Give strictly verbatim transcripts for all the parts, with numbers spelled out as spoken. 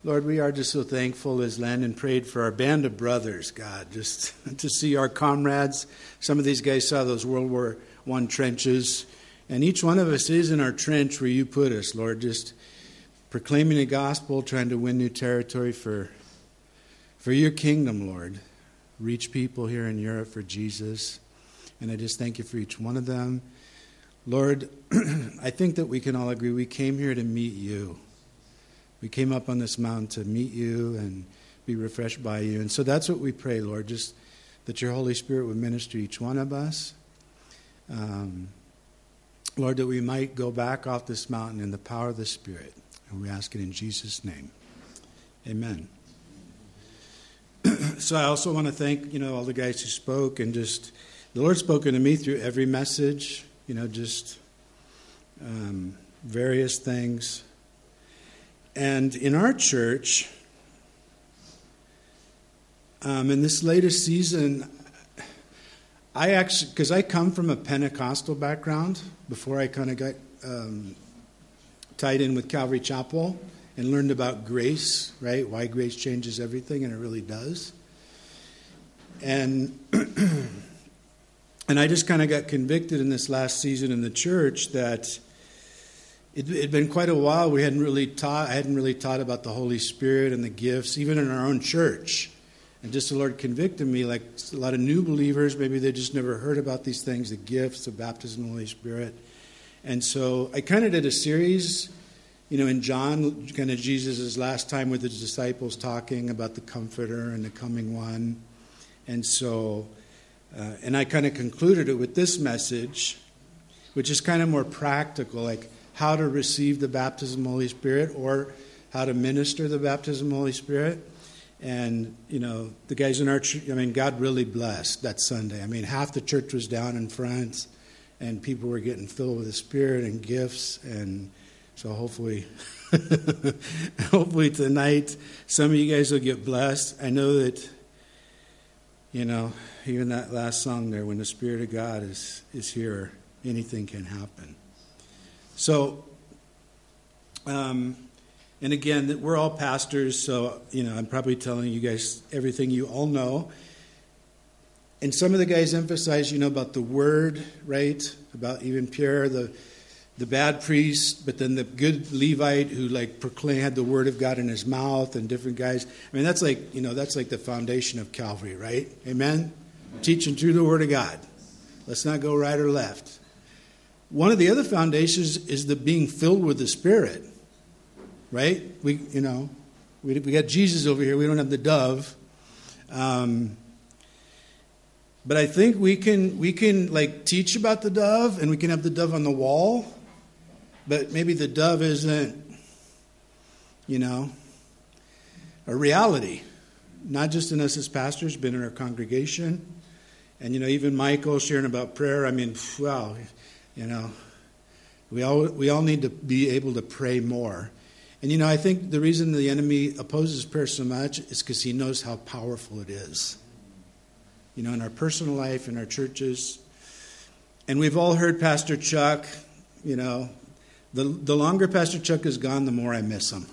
Lord, we are just so thankful as Landon prayed for our band of brothers, God, just to see our comrades. Some of these guys saw those World War One trenches, and each one of us is in our trench where you put us, Lord, just proclaiming the gospel, trying to win new territory for, for your kingdom, Lord. Reach people here in Europe for Jesus, and I just thank you for each one of them. Lord, I think that we can all agree we came here to meet you. We came up on this mountain to meet you and be refreshed by you. And so that's what we pray, Lord, just that your Holy Spirit would minister to each one of us. Um, Lord, that we might go back off this mountain in the power of the Spirit. And we ask it in Jesus' name. Amen. So I also want to thank, you know, all the guys who spoke, and just the Lord's spoken to me through every message, you know, just um, various things. And in our church, um, in this latest season, I actually, because I come from a Pentecostal background before I kind of got um, tied in with Calvary Chapel and learned about grace, right? Why grace changes everything, and it really does. And and I just kind of got convicted in this last season in the church that it had been quite a while we hadn't really taught, I hadn't really taught about the Holy Spirit and the gifts, even in our own church. And just the Lord convicted me, like a lot of new believers, maybe they just never heard about these things, the gifts, the baptism of the Holy Spirit. And so I kind of did a series, you know, in John, kind of Jesus' last time with his disciples, talking about the Comforter and the coming one. And so, uh, and I kind of concluded it with this message, which is kind of more practical, like how to receive the baptism of the Holy Spirit, or how to minister the baptism of the Holy Spirit. And, you know, the guys in our church, I mean, God really blessed that Sunday. I mean, half the church was down in front, and people were getting filled with the Spirit and gifts. And so hopefully, hopefully tonight, some of you guys will get blessed. I know that, you know, even that last song there, when the Spirit of God is, is here, anything can happen. So, um, and again, we're all pastors, so, you know, I'm probably telling you guys everything you all know. And some of the guys emphasize, you know, about the word, right? About even Pierre, the the bad priest, but then the good Levite who, like, proclaimed, had the word of God in his mouth, and different guys. I mean, that's like, you know, that's like the foundation of Calvary, right? Amen? Teaching through the word of God. Let's not go right or left. One of the other foundations is the being filled with the Spirit, right? We, you know, we we got Jesus over here. We don't have the dove, um, but I think we can we can like teach about the dove, and we can have the dove on the wall, but maybe the dove isn't, you know, a reality, not just in us as pastors, but in our congregation, and you know, even Michael sharing about prayer. I mean, wow. You know, we all we all need to be able to pray more. And, you know, I think the reason the enemy opposes prayer so much is because he knows how powerful it is. You know, in our personal life, in our churches. And we've all heard Pastor Chuck, you know, the, the longer Pastor Chuck is gone, the more I miss him.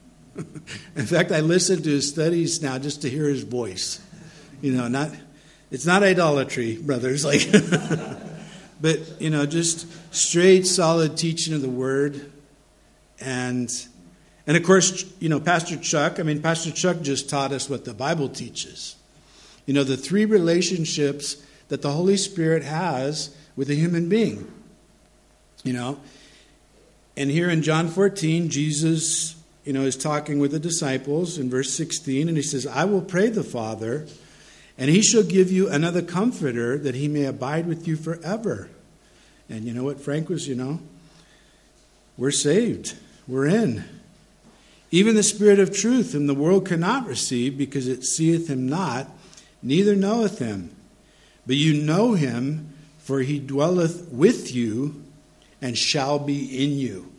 In fact, I listen to his studies now just to hear his voice. You know, not it's not idolatry, brothers, like... But, you know, just straight, solid teaching of the Word. And, and of course, you know, Pastor Chuck, I mean, Pastor Chuck just taught us what the Bible teaches. You know, the three relationships that the Holy Spirit has with a human being. You know, and here in John fourteen, Jesus, you know, is talking with the disciples in verse sixteen, and he says, I will pray the Father, and he shall give you another comforter, that he may abide with you forever. And you know what, Frank was, you know, we're saved. We're in. Even the Spirit of truth, whom the world cannot receive, because it seeth him not, neither knoweth him. But you know him, for he dwelleth with you, and shall be in you.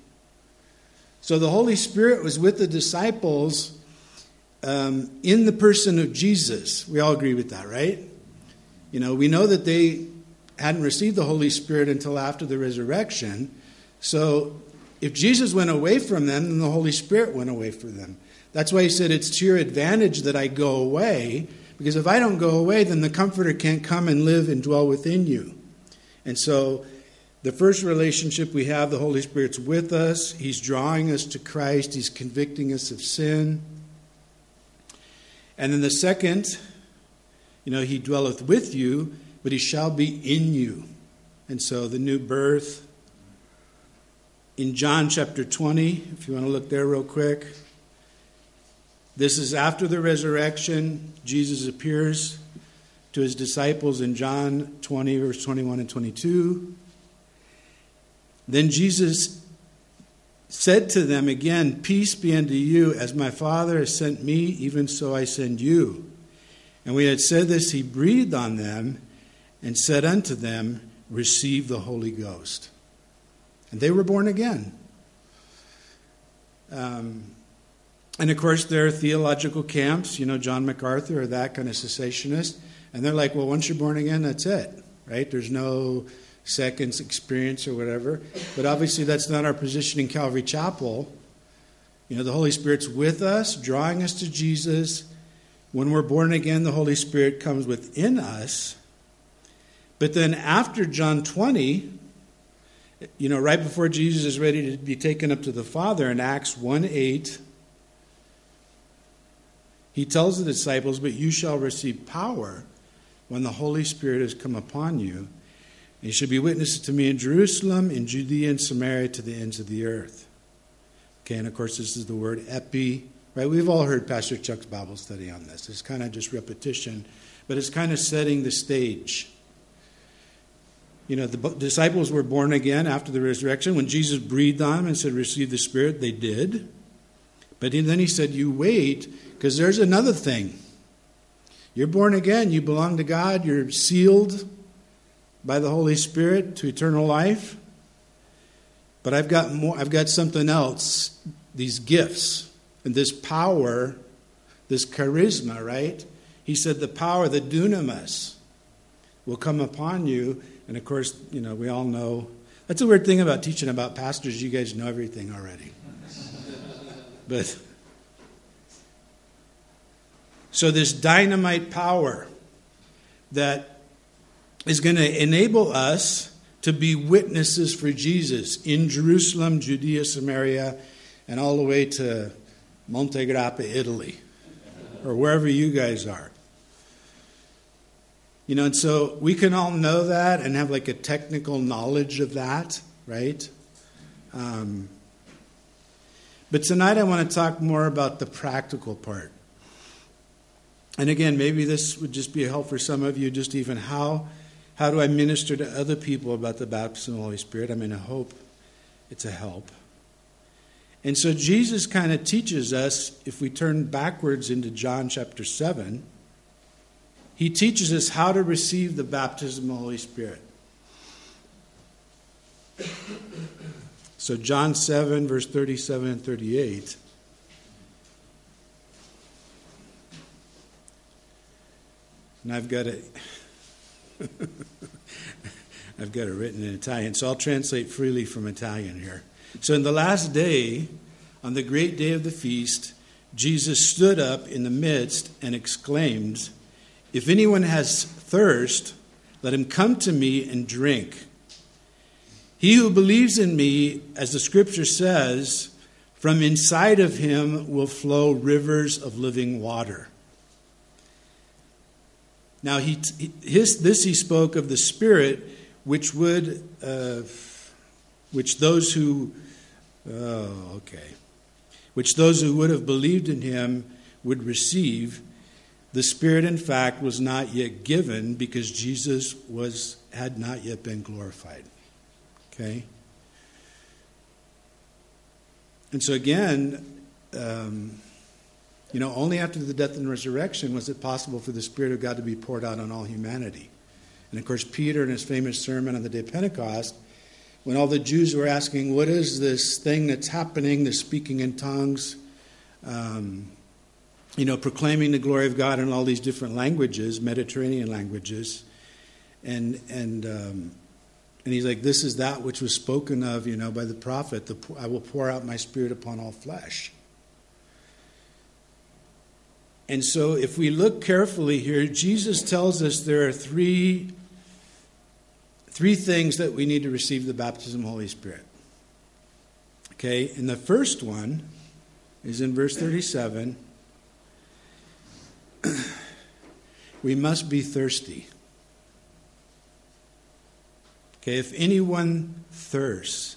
So the Holy Spirit was with the disciples Um, in the person of Jesus. We all agree with that, right? You know, we know that they hadn't received the Holy Spirit until after the resurrection. So if Jesus went away from them, then the Holy Spirit went away from them. That's why he said, it's to your advantage that I go away, because if I don't go away, then the Comforter can't come and live and dwell within you. And so the first relationship we have, the Holy Spirit's with us. He's drawing us to Christ. He's convicting us of sin. And then the second, you know, he dwelleth with you, but he shall be in you. And so the new birth. In John chapter twenty, if you want to look there real quick. This is after the resurrection. Jesus appears to his disciples in John twenty, verse twenty-one and twenty-two. Then Jesus said to them again, peace be unto you. As my Father has sent me, even so I send you. And when he had said this, he breathed on them and said unto them, receive the Holy Ghost. And they were born again. Um, and of course, there are theological camps, you know, John MacArthur or that kind of cessationist. And they're like, well, once you're born again, that's it, right? There's no seconds experience or whatever. But obviously, that's not our position in Calvary Chapel. You know, the Holy Spirit's with us, drawing us to Jesus. When we're born again, the Holy Spirit comes within us. But then after John twenty, you know, right before Jesus is ready to be taken up to the Father in Acts one eight, he tells the disciples, but you shall receive power when the Holy Spirit has come upon you. And you shall be witnesses to me in Jerusalem, in Judea and Samaria, to the ends of the earth. Okay, and of course this is the word epi, right? We've all heard Pastor Chuck's Bible study on this. It's kind of just repetition, but it's kind of setting the stage. You know, the disciples were born again after the resurrection. When Jesus breathed on them and said, receive the Spirit, they did. But then he said, you wait, because there's another thing. You're born again. You belong to God. You're sealed by the Holy Spirit to eternal life. But I've got more. I've got something else. These gifts and this power, this charisma, right? He said the power, the dunamis, will come upon you. And of course, you know, we all know. That's a weird thing about teaching about pastors. You guys know everything already. But so this dynamite power that is going to enable us to be witnesses for Jesus in Jerusalem, Judea, Samaria, and all the way to Monte Grappa, Italy, or wherever you guys are. You know, and so we can all know that and have like a technical knowledge of that, right? Um, but tonight I want to talk more about the practical part. And again, maybe this would just be a help for some of you, just even how, how do I minister to other people about the baptism of the Holy Spirit? I mean, I hope it's a help. And so Jesus kind of teaches us, if we turn backwards into John chapter seven, he teaches us how to receive the baptism of the Holy Spirit. So John seven, verse thirty-seven and thirty-eight. And I've got it I've got it written in Italian, so I'll translate freely from Italian here. So in the last day, on the great day of the feast, Jesus stood up in the midst and exclaimed, if anyone has thirst, let him come to me and drink. He who believes in me, as the scripture says, from inside of him will flow rivers of living water. Now, he, his, this he spoke of the Spirit, which would, uh, which those who, oh, okay, which those who would have believed in him would receive. The Spirit, in fact, was not yet given because Jesus was had not yet been glorified. Okay? And so again, um, you know, only after the death and resurrection was it possible for the Spirit of God to be poured out on all humanity. And of course, Peter in his famous sermon on the day of Pentecost, when all the Jews were asking, what is this thing that's happening, the speaking in tongues, um, you know, proclaiming the glory of God in all these different languages, Mediterranean languages. And and um, and he's like, this is that which was spoken of, you know, by the prophet. The, I will pour out my Spirit upon all flesh. And so if we look carefully here, Jesus tells us there are three, three things that we need to receive the baptism of the Holy Spirit. Okay, and the first one is in verse thirty-seven. We must be thirsty. Okay, if anyone thirsts.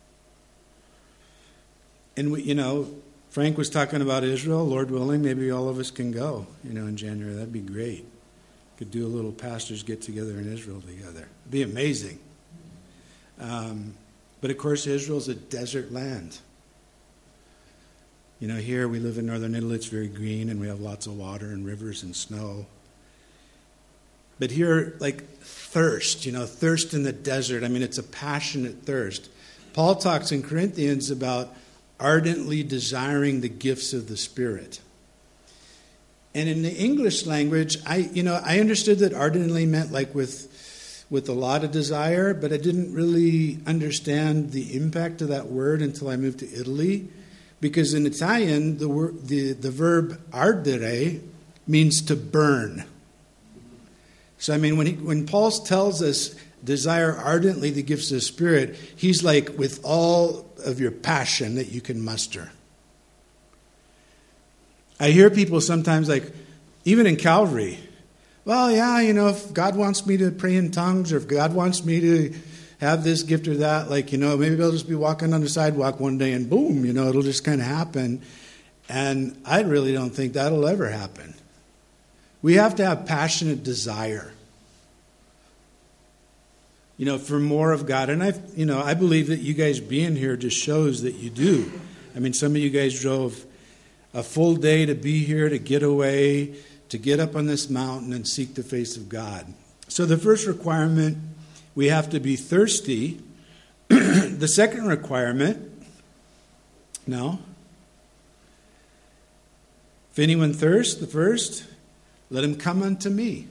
And we, you know, Frank was talking about Israel. Lord willing, maybe all of us can go, you know, in January. That'd be great. Could do a little pastors get together in Israel together. It'd be amazing. Um, but of course, Israel's a desert land. You know, here we live in northern Italy. It's very green, and we have lots of water and rivers and snow. But here, like thirst, you know, thirst in the desert. I mean, it's a passionate thirst. Paul talks in Corinthians about ardently desiring the gifts of the Spirit. And in the English language, I, you know, I understood that ardently meant like with, with a lot of desire, but I didn't really understand the impact of that word until I moved to Italy. Because in Italian, the word, the, the verb ardere means to burn. So, I mean, when he, when Paul tells us desire ardently the gifts of the Spirit, he's like with all of your passion that you can muster. I hear people sometimes like, even in Calvary, well, yeah, you know, if God wants me to pray in tongues or if God wants me to have this gift or that, like, you know, maybe I'll just be walking on the sidewalk one day and boom, you know, it'll just kind of happen. And I really don't think that'll ever happen. We have to have passionate desire, you know, for more of God. And I, you know, I believe that you guys being here just shows that you do. I mean, some of you guys drove a full day to be here, to get away, to get up on this mountain and seek the face of God. So the first requirement, we have to be thirsty. The second requirement, no. If anyone thirsts, the first, let him come unto me.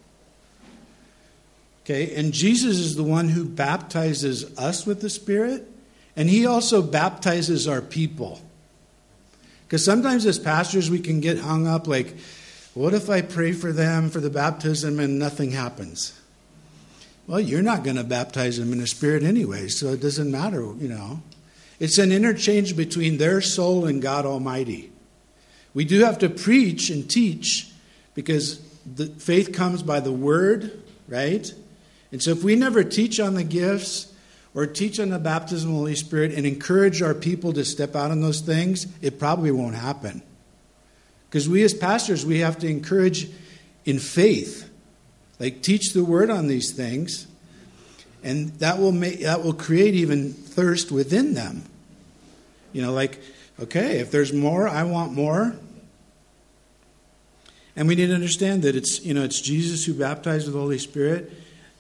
Okay, and Jesus is the one who baptizes us with the Spirit, and he also baptizes our people. Because sometimes as pastors we can get hung up like, what if I pray for them for the baptism and nothing happens? Well, you're not going to baptize them in the Spirit anyway, so it doesn't matter, you know. It's an interchange between their soul and God Almighty. We do have to preach and teach because the faith comes by the Word, right? And so if we never teach on the gifts or teach on the baptism of the Holy Spirit and encourage our people to step out on those things, it probably won't happen. Because we as pastors, we have to encourage in faith. Like teach the Word on these things. And that will make that will create even thirst within them. You know, like, okay, if there's more, I want more. And we need to understand that it's, you know, it's Jesus who baptized with the Holy Spirit.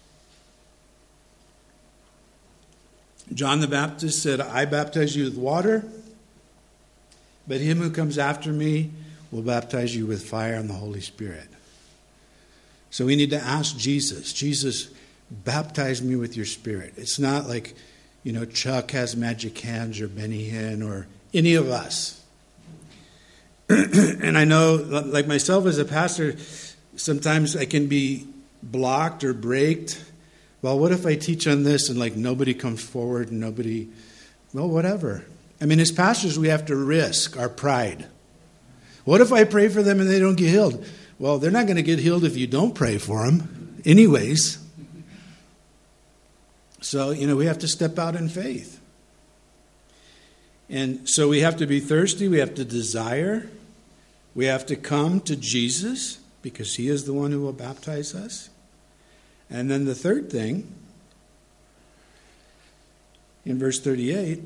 John the Baptist said, I baptize you with water, but him who comes after me will baptize you with fire and the Holy Spirit. So we need to ask Jesus, Jesus, baptize me with your Spirit. It's not like, you know, Chuck has magic hands or Benny Hinn or any of us. And I know, like myself as a pastor, sometimes I can be blocked or braked. Well, what if I teach on this and like nobody comes forward and nobody, well, whatever. I mean, as pastors, we have to risk our pride. What if I pray for them and they don't get healed? Well, they're not going to get healed if you don't pray for them anyways. So, you know, we have to step out in faith. And so we have to be thirsty. We have to desire. We have to come to Jesus because he is the one who will baptize us. And then the third thing, in verse thirty-eight,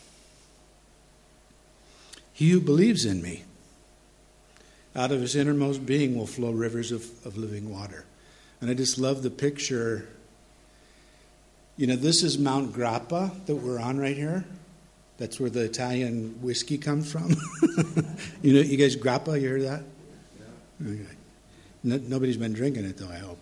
he who believes in me, out of his innermost being will flow rivers of, of living water. And I just love the picture. You know, this is Mount Grappa that we're on right here. That's where the Italian whiskey comes from. You know, you guys, Grappa, you heard that? Yeah. Okay. No, nobody's been drinking it, though, I hope.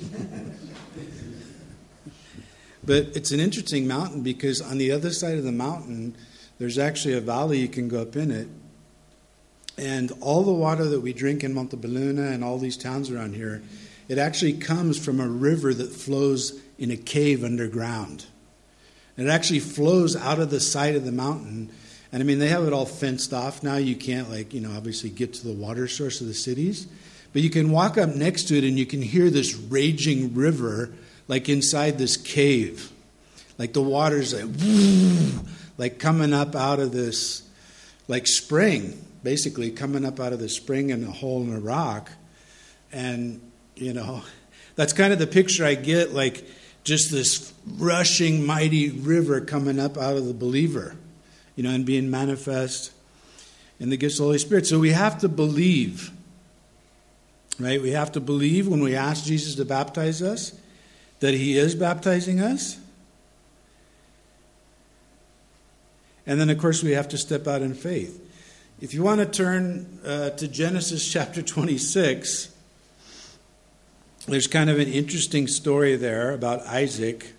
But it's an interesting mountain because on the other side of the mountain, there's actually a valley you can go up in it. And all the water that we drink in Montebelluna and all these towns around here, it actually comes from a river that flows in a cave underground. And it actually flows out of the side of the mountain. And I mean, they have it all fenced off now. You can't, like, you know, obviously get to the water source of the cities. But you can walk up next to it and you can hear this raging river, like inside this cave. Like the water's like, woo, like coming up out of this, like spring. Basically coming up out of the spring in a hole in a rock. And, you know, that's kind of the picture I get, like just this rushing, mighty river coming up out of the believer, you know, and being manifest in the gifts of the Holy Spirit. So we have to believe, right? We have to believe when we ask Jesus to baptize us that he is baptizing us. And then, of course, we have to step out in faith. If you want to turn uh, to Genesis chapter twenty-six, there's kind of an interesting story there about Isaac.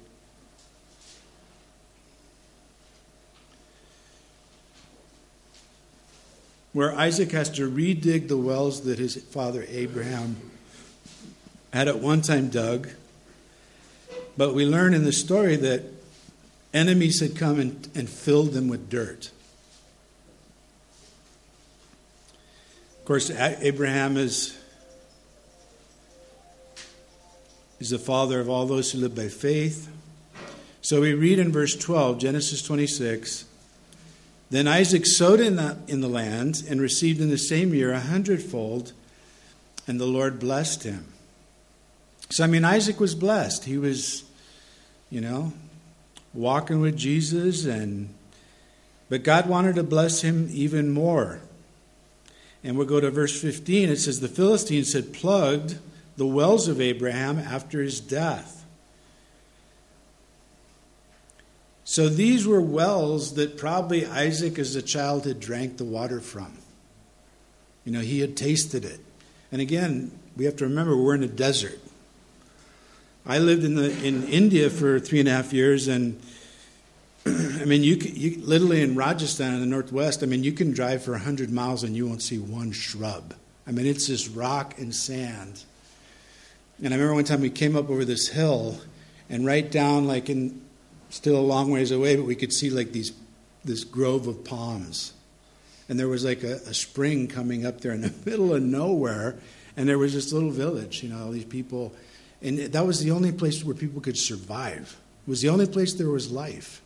Where Isaac has to redig the wells that his father Abraham had at one time dug. But we learn in the story that enemies had come and, and filled them with dirt. Of course, Abraham is, is the father of all those who live by faith. So we read in verse twelve, Genesis twenty-six, then Isaac sowed in the, in the land and received in the same year a hundredfold, and the Lord blessed him. So, I mean, Isaac was blessed. He was, you know, walking with Jesus, and but God wanted to bless him even more. And we'll go to verse fifteen. It says, the Philistines had plugged the wells of Abraham after his death. So these were wells that probably Isaac as a child had drank the water from. You know, he had tasted it. And again, we have to remember we're in a desert. I lived in the in India for three and a half years, and I mean, you, you literally in Rajasthan in the northwest, I mean, you can drive for one hundred miles and you won't see one shrub. I mean, it's just rock and sand. And I remember one time we came up over this hill, and right down, like in, still a long ways away, but we could see like these this grove of palms. And there was like a, a spring coming up there in the middle of nowhere, and there was this little village, you know, all these people. And that was the only place where people could survive. It was the only place there was life.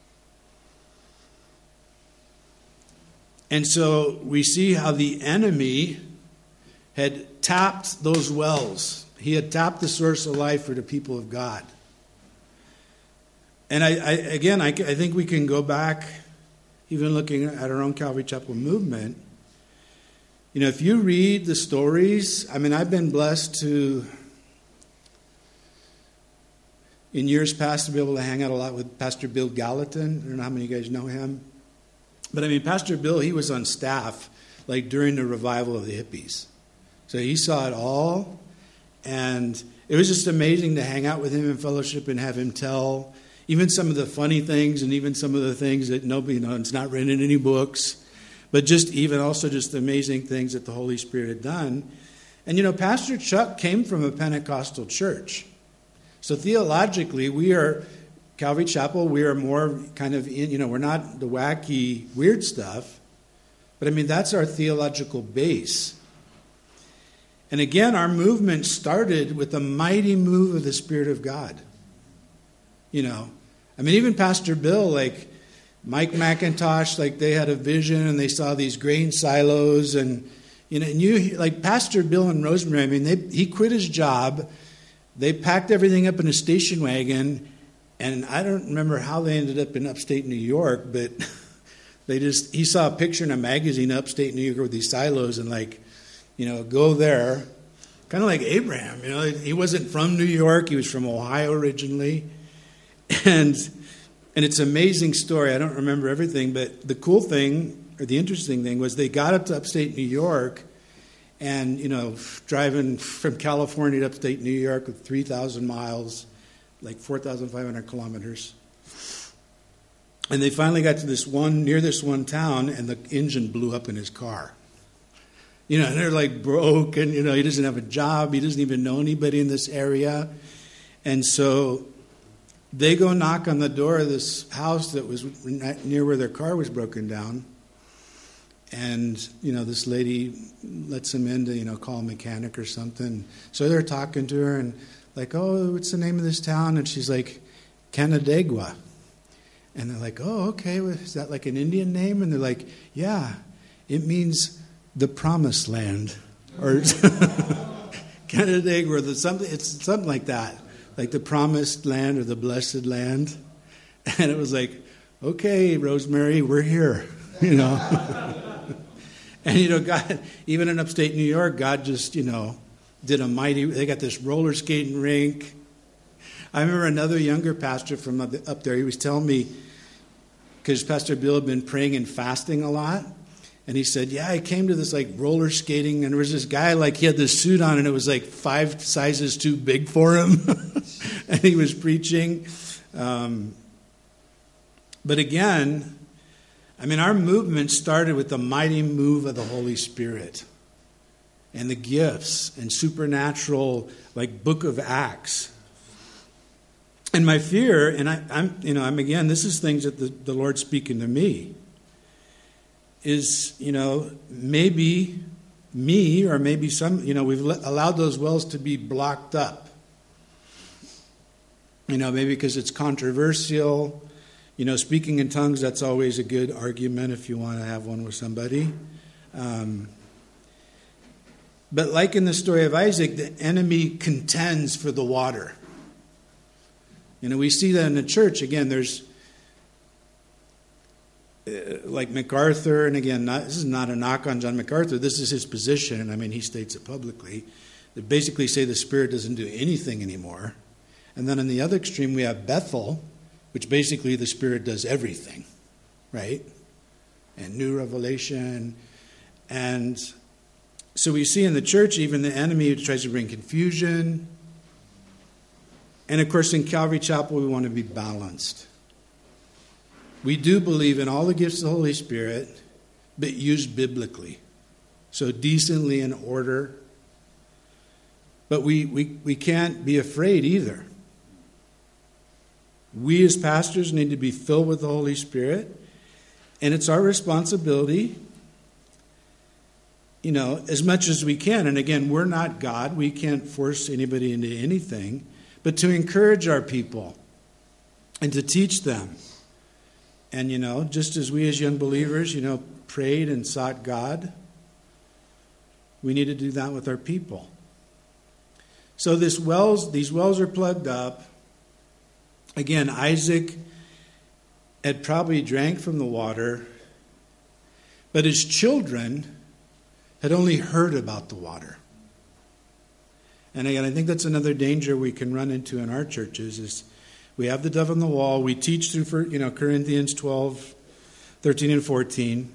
And so we see how the enemy had tapped those wells. He had tapped the source of life for the people of God. And I, I again, I, I think we can go back, even looking at our own Calvary Chapel movement. You know, if you read the stories, I mean, I've been blessed to, in years past, to be able to hang out a lot with Pastor Bill Gallatin. I don't know how many of you guys know him. But I mean, Pastor Bill, he was on staff like during the revival of the hippies. So he saw it all. And it was just amazing to hang out with him in fellowship and have him tell even some of the funny things and even some of the things that nobody knows. It's not written in any books. But just even also just amazing things that the Holy Spirit had done. And, you know, Pastor Chuck came from a Pentecostal church. So theologically, we are, Calvary Chapel, we are more kind of, in, you know, we're not the wacky, weird stuff. But I mean, that's our theological base. And again, our movement started with a mighty move of the Spirit of God. You know, I mean, even Pastor Bill, like Mike McIntosh, like they had a vision and they saw these grain silos. And, you know, and you, like Pastor Bill and Rosemary, I mean, they, he quit his job. They packed everything up in a station wagon. And I don't remember how they ended up in upstate New York, but they just, he saw a picture in a magazine upstate New York with these silos and like, you know, go there. Kind of like Abraham, you know, he wasn't from New York. He was from Ohio originally. And and it's an amazing story. I don't remember everything, but the cool thing, or the interesting thing, was they got up to upstate New York and, you know, driving from California to upstate New York with three thousand miles, like four thousand five hundred kilometers. And they finally got to this one, near this one town, and the engine blew up in his car. You know, and they're like broke, and, you know, he doesn't have a job. He doesn't even know anybody in this area. And so they go knock on the door of this house that was near where their car was broken down. And, you know, this lady lets them in to, you know, call a mechanic or something. So they're talking to her and like, oh, what's the name of this town? And she's like, Canandaigua. And they're like, oh, okay. Well, is that like an Indian name? And they're like, yeah, it means the promised land. Or Canandaigua, or the something, it's something like that. Like the promised land or the blessed land. And it was like, okay, Rosemary, we're here, you know. And, you know, God, even in upstate New York, God just, you know, did a mighty, they got this roller skating rink. I remember another younger pastor from up there, he was telling me, because Pastor Bill had been praying and fasting a lot, and he said, yeah, I came to this, like, roller skating, and there was this guy, like, he had this suit on, and it was, like, five sizes too big for him, and he was preaching. Um, but again, I mean, our movement started with the mighty move of the Holy Spirit and the gifts and supernatural, like, book of Acts. And my fear, and I, I'm, you know, I'm again, this is things that the, the Lord's speaking to me, is, you know, maybe me or maybe some, you know, we've let, allowed those wells to be blocked up. You know, maybe because it's controversial. You know, speaking in tongues, that's always a good argument if you want to have one with somebody. Um, but like in the story of Isaac, the enemy contends for the water. You know, we see that in the church. Again, there's uh, like MacArthur, and again, not, this is not a knock on John MacArthur. This is his position, and I mean, he states it publicly. They basically say the Spirit doesn't do anything anymore. And then on the other extreme, we have Bethel, which basically the Spirit does everything, right? And new revelation. And so we see in the church, even the enemy tries to bring confusion. And of course, in Calvary Chapel, we want to be balanced. We do believe in all the gifts of the Holy Spirit, but used biblically. So decently in order. But we, we, we can't be afraid either. We as pastors need to be filled with the Holy Spirit. And it's our responsibility, you know, as much as we can. And again, we're not God. We can't force anybody into anything. But to encourage our people and to teach them. And, you know, just as we as young believers, you know, prayed and sought God, we need to do that with our people. So this wells, these wells are plugged up. Again, Isaac had probably drank from the water, but his children had only heard about the water. And again, I think that's another danger we can run into in our churches is we have the dove on the wall. We teach through, you know, Corinthians twelve, thirteen, and fourteen.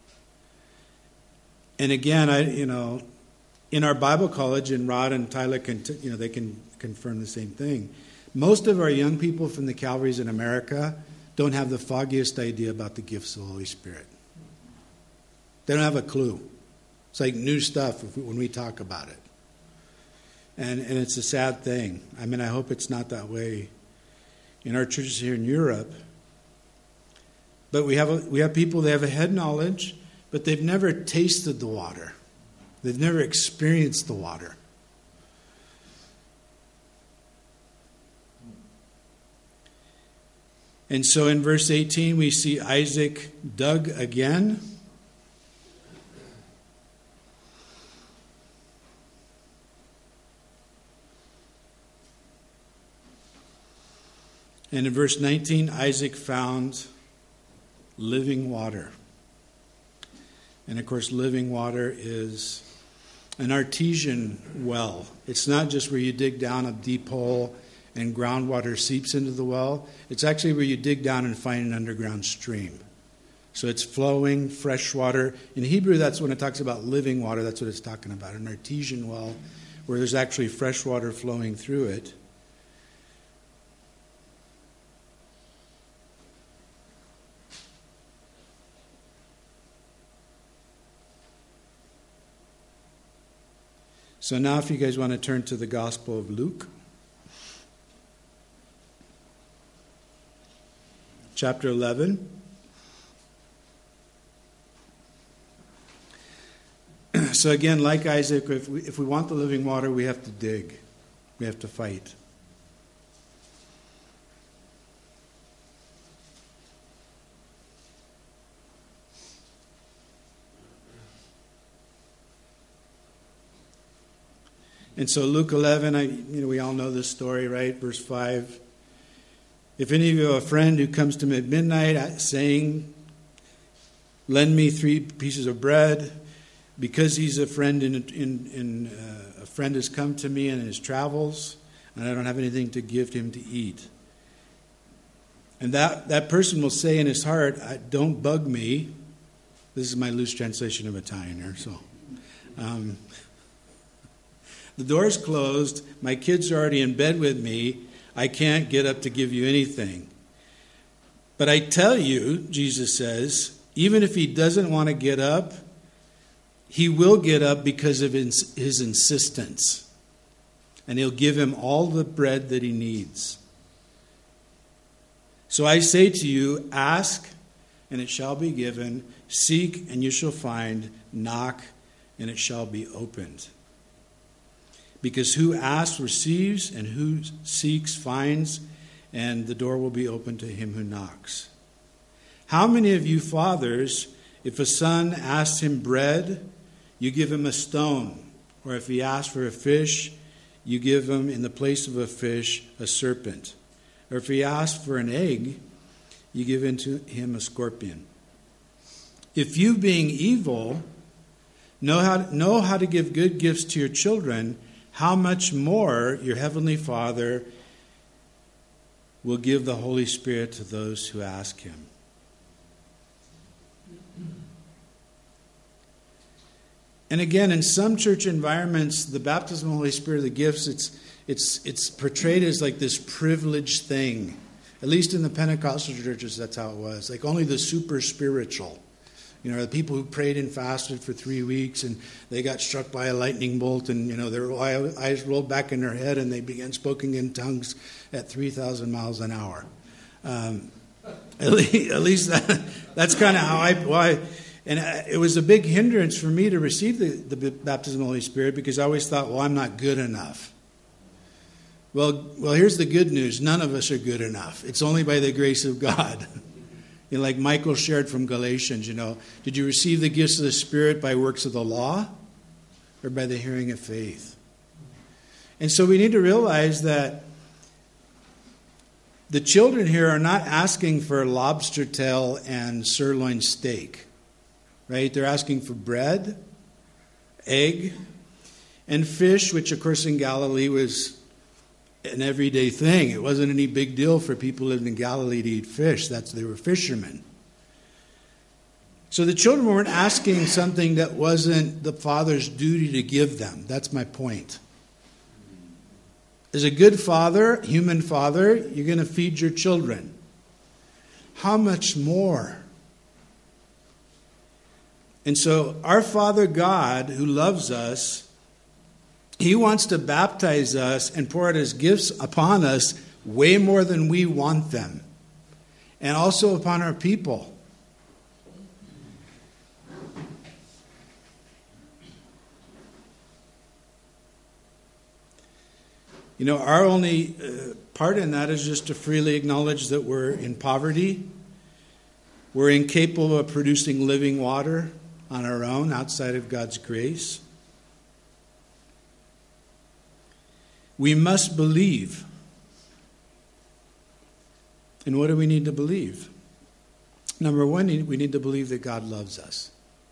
And again, I, you know, in our Bible college, and Rod and Tyler can, you know, they can confirm the same thing. Most of our young people from the Calvaries in America don't have the foggiest idea about the gifts of the Holy Spirit. They don't have a clue. It's like new stuff if we, when we talk about it. And and it's a sad thing. I mean, I hope it's not that way in our churches here in Europe. But we have a, we have people, they have a head knowledge, but they've never tasted the water. They've never experienced the water. And so in verse eighteen, we see Isaac dug again. And in verse nineteen, Isaac found living water. And of course, living water is an artesian well. It's not just where you dig down a deep hole and groundwater seeps into the well. It's actually where you dig down and find an underground stream. So it's flowing, fresh water. In Hebrew, that's when it talks about living water. That's what it's talking about, an artesian well where there's actually fresh water flowing through it. So now if you guys want to turn to the Gospel of Luke, chapter eleven. So again, like Isaac, if we, if we want the living water, we have to dig. We have to fight. And so Luke eleven, I, you know, we all know this story, right? Verse five. If any of you have a friend who comes to me at midnight saying, lend me three pieces of bread, because he's a friend in, in, in uh, a friend has come to me in his travels, and I don't have anything to give him to eat. And that, that person will say in his heart, don't bug me. This is my loose translation of Italian here, so... Um, The door's closed. My kids are already in bed with me. I can't get up to give you anything. But I tell you, Jesus says, even if he doesn't want to get up, he will get up because of his, his insistence. And he'll give him all the bread that he needs. So I say to you, ask, and it shall be given. Seek, and you shall find. Knock, and it shall be opened. Because who asks receives, and who seeks finds, and the door will be opened to him who knocks. How many of you fathers, if a son asks him bread, you give him a stone? Or if he asks for a fish, you give him in the place of a fish a serpent? Or if he asks for an egg, you give into him a scorpion? If you, being evil, know how, know how to give good gifts to your children, how much more your heavenly Father will give the Holy Spirit to those who ask him. And again, in some church environments, the baptism of the Holy Spirit, the gifts, it's it's it's portrayed as like this privileged thing. At least in the Pentecostal churches, that's how it was. Like only the super spiritual. You know, the people who prayed and fasted for three weeks and they got struck by a lightning bolt and, you know, their eyes rolled back in their head and they began speaking in tongues at three thousand miles an hour. Um, at least, at least that, that's kind of how I, well, I, and it was a big hindrance for me to receive the, the baptism of the Holy Spirit because I always thought, well, I'm not good enough. Well, well, here's the good news. None of us are good enough. It's only by the grace of God. You know, like Michael shared from Galatians, you know, did you receive the gifts of the Spirit by works of the law or by the hearing of faith? And so we need to realize that the children here are not asking for lobster tail and sirloin steak, right? They're asking for bread, egg, and fish, which of course in Galilee was an everyday thing. It wasn't any big deal for people living in Galilee to eat fish. That's they were fishermen. So the children weren't asking something that wasn't the father's duty to give them. That's my point. As a good father, human father, you're going to feed your children. How much more? And so our Father God, who loves us, he wants to baptize us and pour out his gifts upon us way more than we want them. And also upon our people. You know, our only uh, part in that is just to freely acknowledge that we're in poverty. We're incapable of producing living water on our own outside of God's grace. We must believe. And what do we need to believe? Number one, we need to believe that God loves us.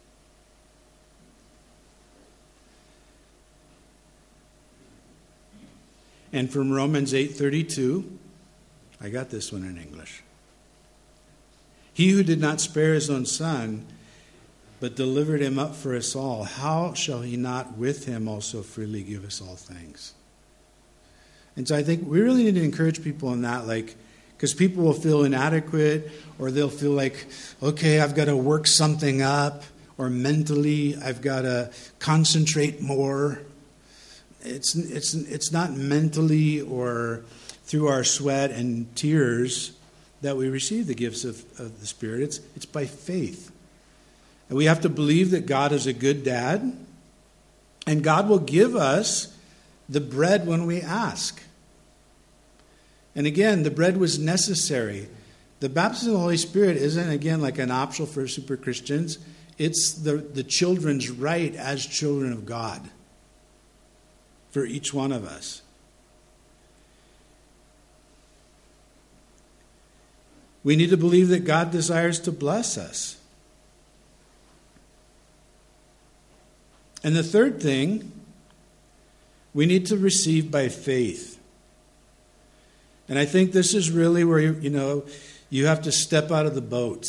And from Romans eight thirty-two, I got this one in English. He who did not spare his own son, but delivered him up for us all, how shall he not with him also freely give us all things? And so I think we really need to encourage people in that, like, because people will feel inadequate, or they'll feel like, okay, I've got to work something up, or mentally I've got to concentrate more. it's it's it's not mentally or through our sweat and tears that we receive the gifts of, of the Spirit. It's it's by faith. And we have to believe that God is a good dad, and God will give us the bread when we ask. And again, the bread was necessary. The baptism of the Holy Spirit isn't, again, like an optional for super Christians. It's the, the children's right as children of God for each one of us. We need to believe that God desires to bless us. And the third thing, we need to receive by faith. And I think this is really where, you, you know, you have to step out of the boat.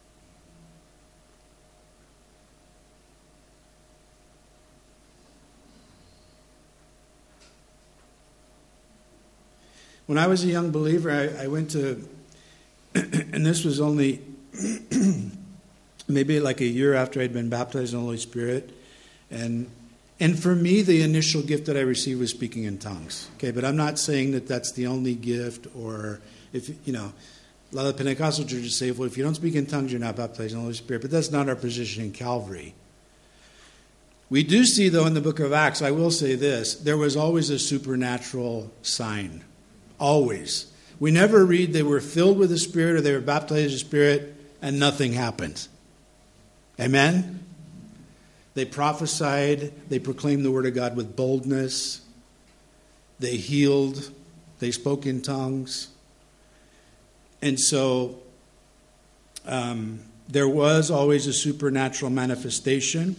When I was a young believer, I, I went to, and this was only maybe like a year after I'd been baptized in the Holy Spirit. And and for me, the initial gift that I received was speaking in tongues. Okay, but I'm not saying that that's the only gift, or if, you know, a lot of Pentecostal churches say, well, if you don't speak in tongues, you're not baptized in the Holy Spirit. But that's not our position in Calvary. We do see, though, in the book of Acts, I will say this, there was always a supernatural sign. Always. We never read they were filled with the Spirit or they were baptized in the Spirit and nothing happened. Amen? They prophesied, they proclaimed the word of God with boldness, they healed, they spoke in tongues. And so um, there was always a supernatural manifestation.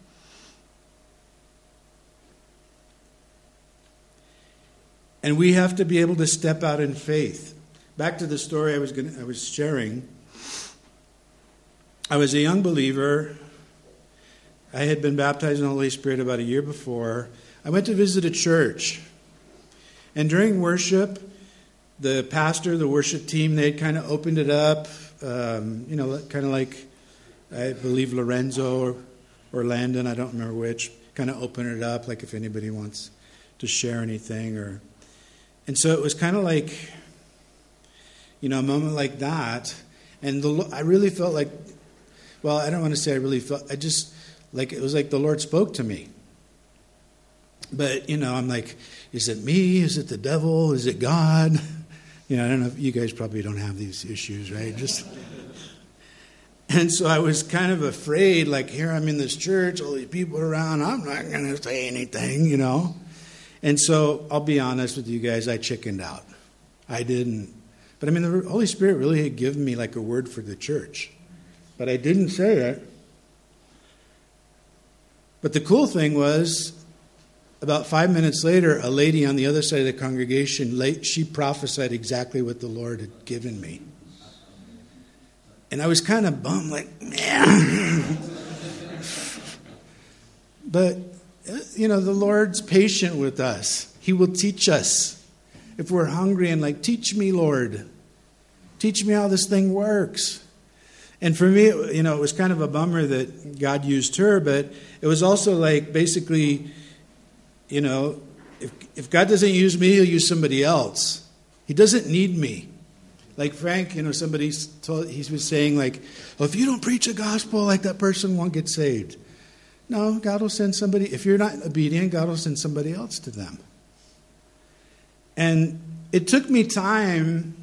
And we have to be able to step out in faith. Back to the story I was gonna, I was sharing. I was a young believer. I had been baptized in the Holy Spirit about a year before. I went to visit a church. And during worship, the pastor, the worship team, they had kind of opened it up. Um, you know, kind of like, I believe Lorenzo or, or Landon, I don't remember which, kind of opened it up, like if anybody wants to share anything. or, And so it was kind of like, you know, a moment like that. And the, I really felt like, well, I don't want to say I really felt, I just, like, it was like the Lord spoke to me. But, you know, I'm like, is it me? Is it the devil? Is it God? You know, I don't know if you guys probably don't have these issues, right? Just, and so I was kind of afraid, like, here I'm in this church, all these people around, I'm not going to say anything, you know. And so I'll be honest with you guys, I chickened out. I didn't. But I mean, the Holy Spirit really had given me like a word for the church. But I didn't say it. But the cool thing was, about five minutes later, a lady on the other side of the congregation, she prophesied exactly what the Lord had given me. And I was kind of bummed, like, man. But, you know, the Lord's patient with us. He will teach us. If we're hungry and like, teach me, Lord. Teach me how this thing works. And for me, you know, it was kind of a bummer that God used her, but it was also like basically, you know, if if God doesn't use me, he'll use somebody else. He doesn't need me. Like Frank, you know, somebody told, he was saying like, well, if you don't preach a gospel, like that person won't get saved. No, God will send somebody. If you're not obedient, God will send somebody else to them. And it took me time,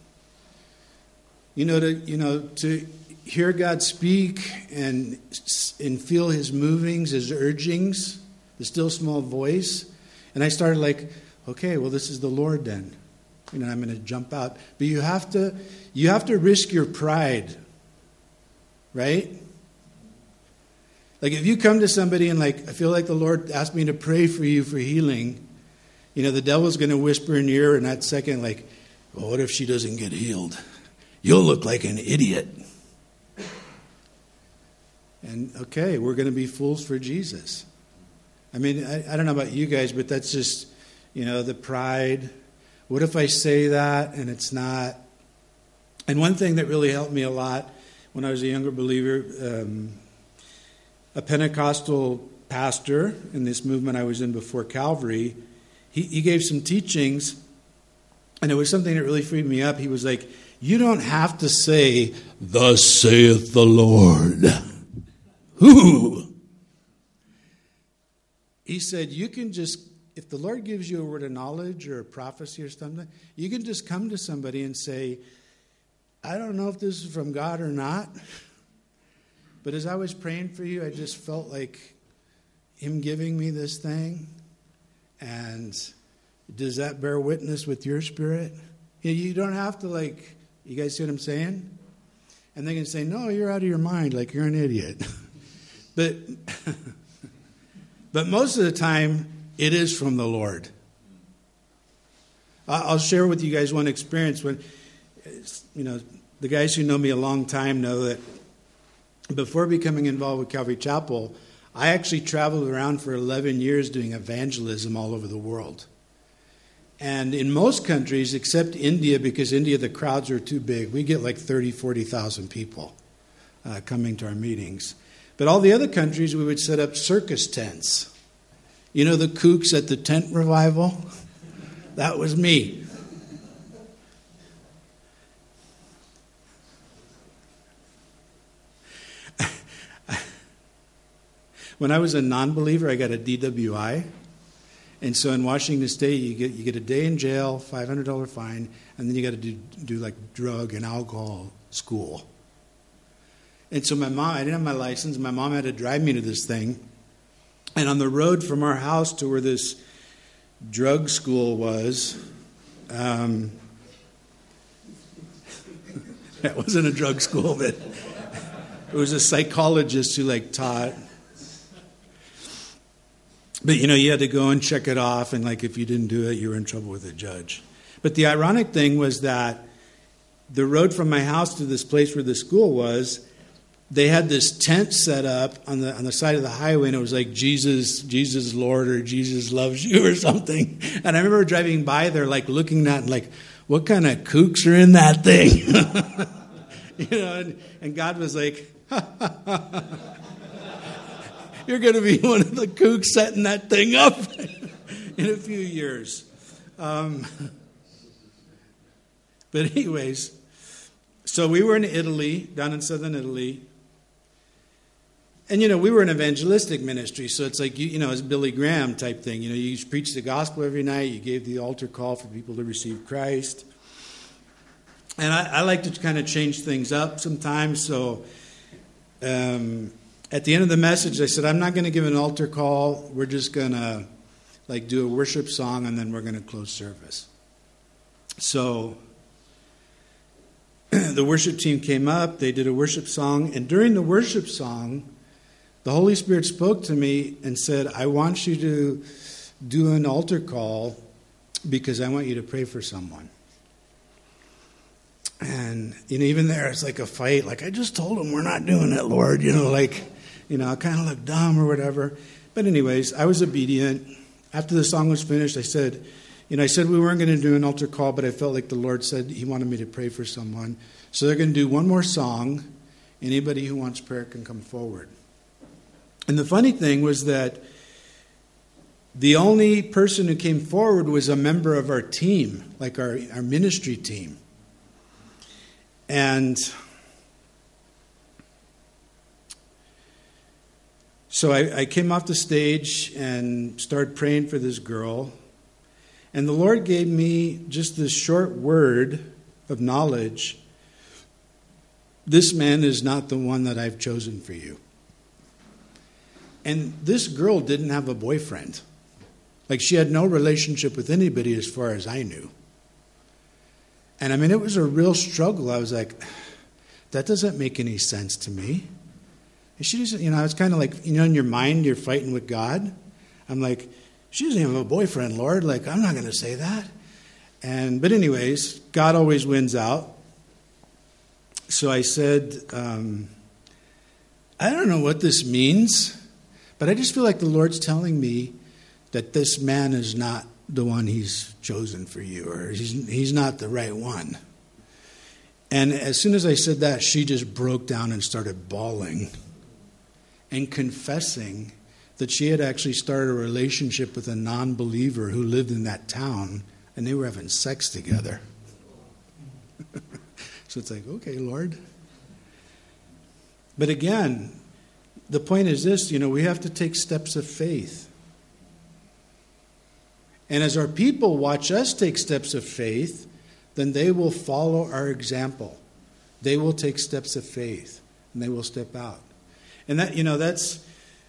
you know, to you know to hear God speak and and feel His movings, His urgings, the still small voice. And I started like, okay, well, this is the Lord then. You know, I'm going to jump out. But you have to, you have to risk your pride, right? Like if you come to somebody and like, I feel like the Lord asked me to pray for you for healing, you know, the devil's going to whisper in your ear in that second, like, well, what if she doesn't get healed? You'll look like an idiot. And okay, we're going to be fools for Jesus. I mean, I, I don't know about you guys, but that's just, you know, the pride. What if I say that and it's not? And one thing that really helped me a lot when I was a younger believer, um, a Pentecostal pastor in this movement I was in before Calvary, he, he gave some teachings, and it was something that really freed me up. He was like, you don't have to say, thus saith the Lord. Who? He said, you can just, if the Lord gives you a word of knowledge or a prophecy or something, you can just come to somebody and say, I don't know if this is from God or not, but as I was praying for you, I just felt like him giving me this thing. And does that bear witness with your spirit? You don't have to, like, you guys see what I'm saying? And they can say, no, you're out of your mind, like you're an idiot. but but most of the time, it is from the Lord. I'll share with you guys one experience when, you know, the guys who know me a long time know that before becoming involved with Calvary Chapel, I actually traveled around for eleven years doing evangelism all over the world. And in most countries, except India, because India, the crowds are too big, we get like thirty, forty thousand people uh, coming to our meetings. But all the other countries, we would set up circus tents. You know the kooks at the tent revival? That was me. When I was a non-believer, I got a D W I. And so in Washington State, you get you get a day in jail, five hundred dollars fine, and then you got to do, do like drug and alcohol school. And so my mom, I didn't have my license. My mom had to drive me to this thing. And on the road from our house to where this drug school was, um, that wasn't a drug school, but it was a psychologist who like taught. But, you know, you had to go and check it off, and, like, if you didn't do it, you were in trouble with the judge. But the ironic thing was that the road from my house to this place where the school was, they had this tent set up on the on the side of the highway, and it was like, Jesus, Jesus Lord, or Jesus loves you, or something. And I remember driving by there, like, looking at it, like, what kind of kooks are in that thing? you know, and, and God was like, ha, ha, ha, ha. You're going to be one of the kooks setting that thing up in a few years. Um, but anyways, so we were in Italy, down in southern Italy. And, you know, we were an evangelistic ministry, so it's like, you, you know, it's Billy Graham type thing. You know, you preach the gospel every night. You gave the altar call for people to receive Christ. And I, I like to kind of change things up sometimes, so... Um, At the end of the message, I said, I'm not going to give an altar call. We're just going to, like, do a worship song, and then we're going to close service. So the worship team came up. They did a worship song. And during the worship song, the Holy Spirit spoke to me and said, I want you to do an altar call because I want you to pray for someone. And, you know, even there, it's like a fight. Like, I just told him we're not doing it, Lord. You know, like... You know, I kind of looked dumb or whatever. But anyways, I was obedient. After the song was finished, I said, you know, I said we weren't going to do an altar call, but I felt like the Lord said he wanted me to pray for someone. So they're going to do one more song. Anybody who wants prayer can come forward. And the funny thing was that the only person who came forward was a member of our team, like our, our ministry team. And... So I, I came off the stage and started praying for this girl. And the Lord gave me just this short word of knowledge. This man is not the one that I've chosen for you. And this girl didn't have a boyfriend. Like, she had no relationship with anybody as far as I knew. And I mean, it was a real struggle. I was like, that doesn't make any sense to me. She doesn't, you know, it's kind of like, you know, in your mind, you're fighting with God. I'm like, she doesn't even have a boyfriend, Lord. Like, I'm not going to say that. And, but anyways, God always wins out. So I said, um, I don't know what this means, but I just feel like the Lord's telling me that this man is not the one he's chosen for you, or he's, he's not the right one. And as soon as I said that, she just broke down and started bawling and confessing that she had actually started a relationship with a non-believer who lived in that town, and they were having sex together. So it's like, okay, Lord. But again, the point is this, you know, we have to take steps of faith. And as our people watch us take steps of faith, then they will follow our example. They will take steps of faith, and they will step out. And that, you know, that's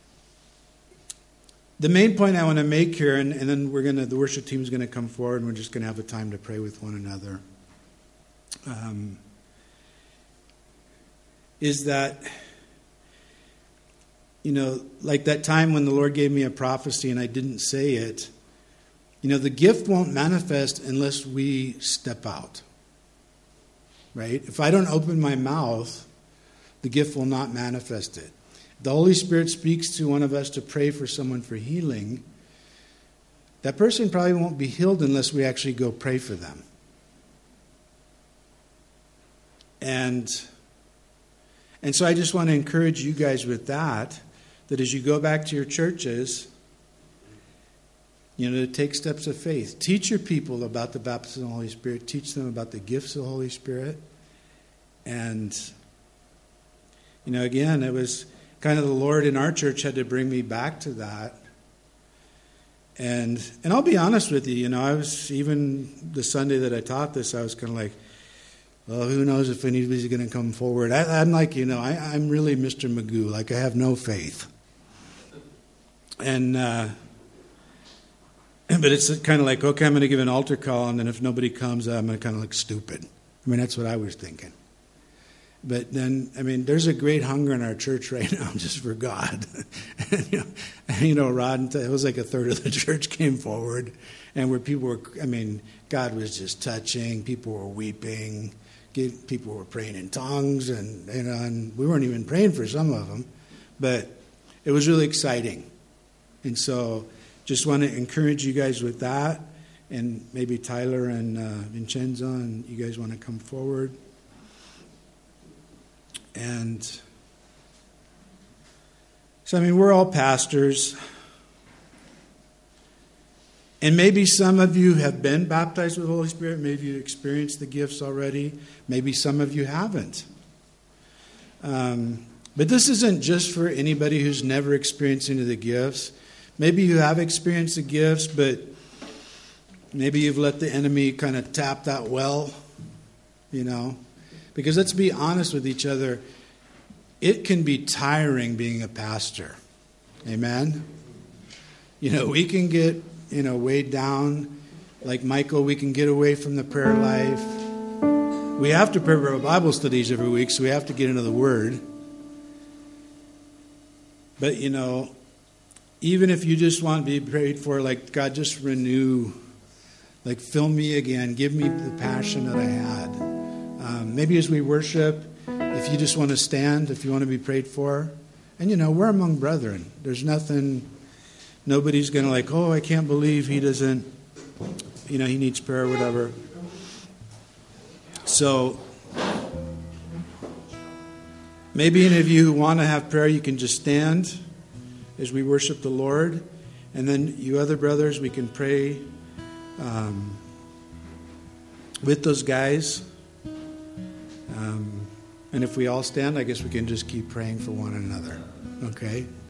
the main point I want to make here, and, and then we're going to, the worship team is going to come forward, and we're just going to have a time to pray with one another. Um, is that, you know, like that time when the Lord gave me a prophecy and I didn't say it, you know, the gift won't manifest unless we step out. Right? If I don't open my mouth, the gift will not manifest it. The Holy Spirit speaks to one of us to pray for someone for healing. That person probably won't be healed unless we actually go pray for them. And, and so I just want to encourage you guys with that, that as you go back to your churches, you know, to take steps of faith. Teach your people about the baptism of the Holy Spirit. Teach them about the gifts of the Holy Spirit. And, you know, again, it was kind of the Lord in our church had to bring me back to that. And and I'll be honest with you, you know, I was, even the Sunday that I taught this, I was kind of like, well, who knows if anybody's going to come forward. I, I'm like, you know, I, I'm really Mister Magoo. Like, I have no faith. And, uh, but it's kind of like, okay, I'm going to give an altar call, and then if nobody comes, I'm going to kind of look stupid. I mean, that's what I was thinking. But then, I mean, there's a great hunger in our church right now just for God. and, you know, and, you know, Rod, it was like a third of the church came forward, and where people were, I mean, God was just touching. People were weeping. People were praying in tongues, and, you know, and we weren't even praying for some of them. But it was really exciting. And so just want to encourage you guys with that. And maybe Tyler and uh, Vincenzo, and you guys want to come forward. And so, I mean, we're all pastors. And maybe some of you have been baptized with the Holy Spirit. Maybe you experienced the gifts already. Maybe some of you haven't. Um, but this isn't just for anybody who's never experienced any of the gifts. Maybe you have experienced the gifts, but maybe you've let the enemy kind of tap that well, you know. Because let's be honest with each other, it can be tiring being a pastor. Amen? You know, we can get, you know, weighed down. Like Michael, we can get away from the prayer life. We have to prepare our Bible studies every week, so we have to get into the Word. But, you know, even if you just want to be prayed for, like, God, just renew, like, fill me again. Give me the passion that I had. Um, maybe as we worship, if you just want to stand, if you want to be prayed for. And, you know, we're among brethren. There's nothing, nobody's going to like, oh, I can't believe he doesn't, you know, he needs prayer or whatever. So, maybe any of you who want to have prayer, you can just stand as we worship the Lord. And then you other brothers, we can pray um, with those guys. Um, and if we all stand, I guess we can just keep praying for one another. Okay?